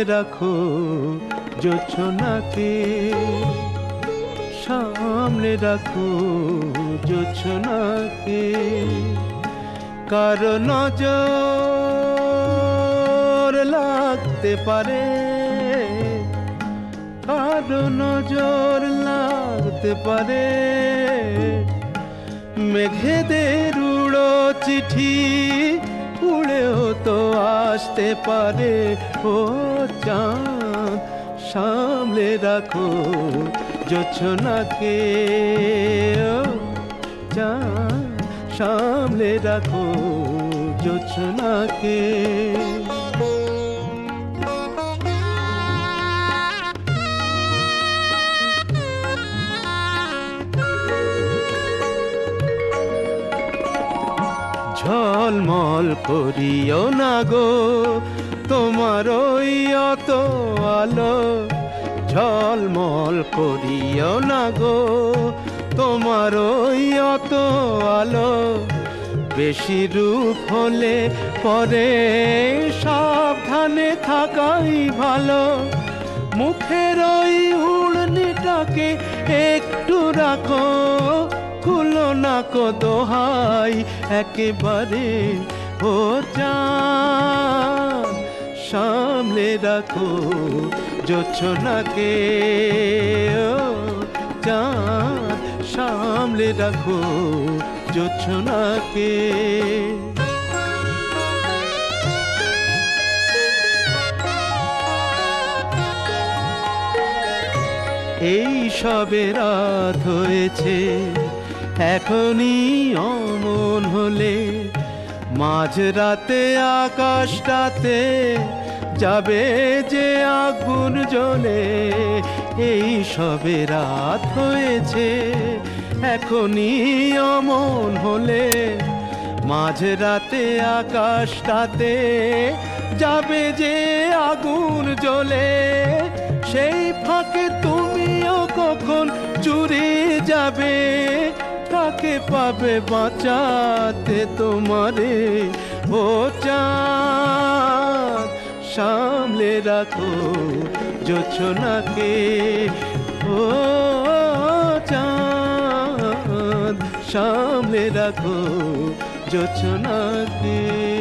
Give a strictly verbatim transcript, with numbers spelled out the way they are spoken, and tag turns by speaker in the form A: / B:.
A: রাখো জোছনাকে, সামলে রাখো জোছনাকে। কারো নজর লাগতে পারে, কারো নজর লাগতে পারে। মেঘেদের উড়ো চিঠি উড়েও তো আসতে পারে। ও চাঁদ সামলে রাখো জোছনাকে, ও চাঁদ সামলে রাখো জোছনাকে। ঝলমল করিও না গো তোমার ওই অত আলো, ঝলমল করিও না গো তোমার ওই অত আলো। বেশি রূপ হলে পরে সাবধানে থাকাই ভালো। মুখের ওই উড়নিটাকে একটু রাখো, খুলো না কো দোহাই একেবারে। ও চাঁদ সামলে রাখো জোছনাকে, ও চাঁদ সামলে রাখো জোছনাকে। এই সবে রাত হয়েছে, এখনই অমন হলে মাঝরাতে আকাশটাতে যাবে যে আগুন জ্বলে। এই সবে রাত হয়েছে, এখনই অমন হলে মাঝরাতে আকাশটাতে যাবে যে আগুন জ্বলে। সেই ফাঁকে তুমিও কখন চুরি যাবে, কাকে পাবে বাঁচাতে তোমারে। ও চাঁদ সামলে রাখো জোছনাকে, ও চাঁদ সামলে রাখো জোছনাকে।